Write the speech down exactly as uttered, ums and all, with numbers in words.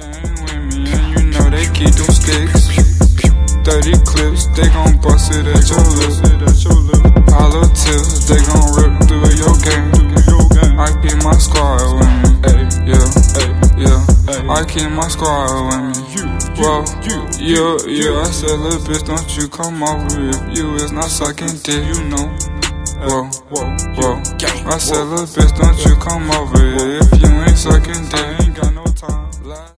Gang with me, and you know they keep them sticks. thirty clips, they gon' bust it at your lip. Hollow tips, they gon' rip through your game. I keep my squad with me, yeah, yeah. I keep my squad with me. Whoa, yeah, yeah. I said, little bitch, don't you come over if you is not sucking dick, you know. Whoa, whoa, whoa. I said, little bitch, don't you come over if you ain't sucking dick.